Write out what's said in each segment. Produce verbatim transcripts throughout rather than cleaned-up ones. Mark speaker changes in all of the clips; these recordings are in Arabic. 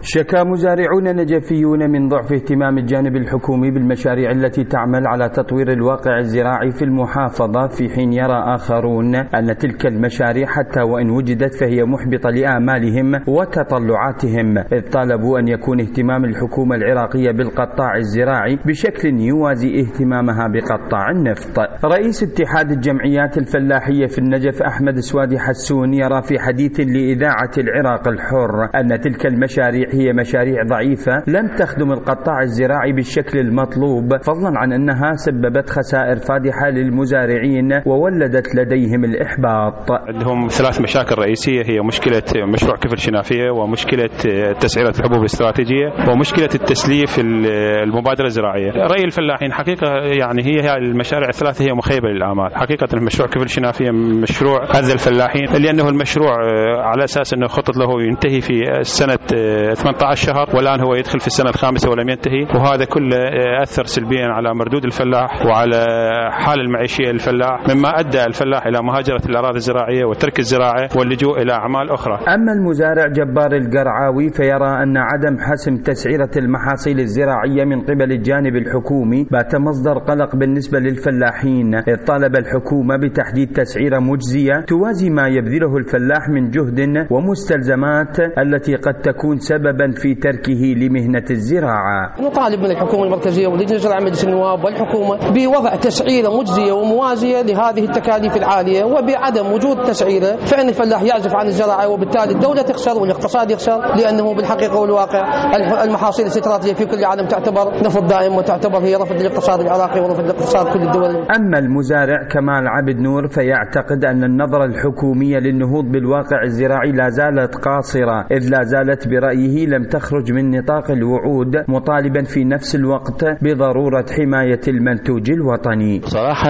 Speaker 1: شكا مزارعون نجفيون من ضعف اهتمام الجانب الحكومي بالمشاريع التي تعمل على تطوير الواقع الزراعي في المحافظة، في حين يرى آخرون أن تلك المشاريع حتى وإن وجدت فهي محبطة لآمالهم وتطلعاتهم، إذ طالبوا أن يكون اهتمام الحكومة العراقية بالقطاع الزراعي بشكل يوازي اهتمامها بقطاع النفط. رئيس اتحاد الجمعيات الفلاحية في النجف أحمد سوادي حسون يرى في حديث لإذاعة العراق الحر أن تلك المشاريع هي مشاريع ضعيفة لم تخدم القطاع الزراعي بالشكل المطلوب، فضلا عن أنها سببت خسائر فادحة للمزارعين وولدت لديهم الإحباط.
Speaker 2: عندهم ثلاث مشاكل رئيسية، هي مشكلة مشروع كفر شنافية، ومشكلة تسعيرة الحبوب الاستراتيجية، ومشكلة التسليف المبادرة الزراعية. رأي الفلاحين حقيقة يعني هي المشاريع الثلاثة هي مخيبة للآمال. حقيقة المشروع كفر شنافية مشروع أذى الفلاحين، لأنه المشروع على أساس أنه خطط له ينتهي في السنة ثمانية عشر شهر، والآن هو يدخل في السنة الخامسة ولم ينتهي، وهذا كله أثر سلبيا على مردود الفلاح وعلى حال المعيشية للفلاح، مما أدى الفلاح إلى مهاجرة الأراضي الزراعية وترك الزراعة واللجوء إلى أعمال أخرى.
Speaker 1: أما المزارع جبار القرعاوي فيرى أن عدم حسم تسعيرة المحاصيل الزراعية من قبل الجانب الحكومي بات مصدر قلق بالنسبة للفلاحين، إذ طالب الحكومة بتحديد تسعيرة مجزية توازي ما يبذله الفلاح من جهد ومستلزمات التي قد تكون سببا في تركه لمهنة الزراعة.
Speaker 3: نطالب من الحكومة المركزية ولجنة الزراعة مجلس النواب والحكومة بوضع تسعيرة مجزية وموازية لهذه التكاليف العالية، وبعدم وجود تسعيرة فإن الفلاح يعزف عن الزراعة، وبالتالي الدولة تخسر والاقتصاد يخسر، لأنه بالحقيقة والواقع المحاصيل الاستراتيجية في كل العالم تعتبر نفط دائم، وتعتبر هي رفض الاقتصاد العراقي ورفض الاقتصاد كل الدول.
Speaker 1: أما المزارع كمال عبد نور فيعتقد أن النظرة الحكومية للنهوض بالواقع الزراعي لا زالت قاصرة، إذ لا زالت برأيه لم تخرج من نطاق الوعود، مطالبا في نفس الوقت بضرورة حماية المنتوج الوطني.
Speaker 4: صراحة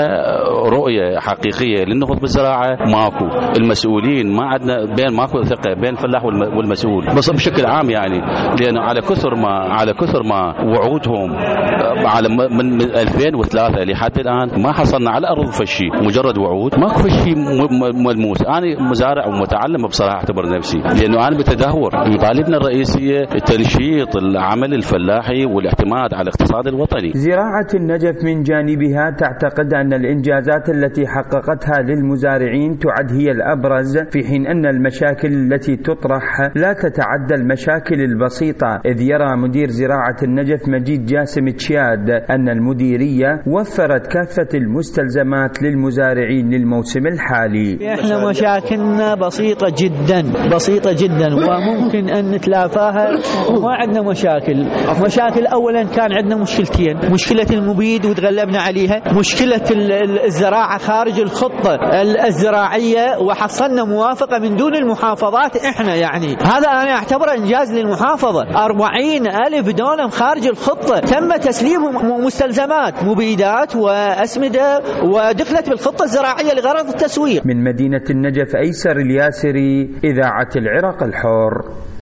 Speaker 4: رؤية حقيقية للنهوض بالزراعة ماكو، المسؤولين ما عندنا بين ماكو ثقة بين الفلاح والمسؤول، بس بشكل عام يعني، لأنه على كثر ما على كثر ما وعودهم على من ألفين وثلاثة لحد الآن ما حصلنا على أرض فشي، مجرد وعود ماكو فشي ملموس. أنا مزارع ومتعلم بصراحة أعتبر نفسي، لأنه أنا بتدهور. مطالبنا الرئيسية تنشيط العمل الفلاحي والاعتماد على الاقتصاد الوطني.
Speaker 1: زراعة النجف من جانبها تعتقد أن الإنجازات التي حققتها للمزارعين تعد هي الأبرز، في حين أن المشاكل التي تطرح لا تتعدى المشاكل البسيطة، إذ يرى مدير زراعة النجف مجيد جاسم تشياد أن المديرية وفرت كافة المستلزمات للمزارعين للموسم الحالي.
Speaker 5: احنا مشاكلنا بسيطة جدا بسيطة جدا وممكن أن نتلافاها، وما عندنا مشاكل. مشاكل أولا كان عندنا مشكلتين، مشكلة المبيد وتغلبنا عليها، مشكلة الزراعة خارج الخطة الزراعية وحصلنا موافقة من دون المحافظات. احنا يعني هذا أنا أعتبره إنجاز للمحافظة، أربعين ألف دونم خارج الخطة تم تسليمهم مستلزمات مبيدات وأسمدة ودخلت بالخطة الزراعية لغرض التسويق.
Speaker 1: من مدينة النجف أيسر الياسري، إذاعة العراق الحر.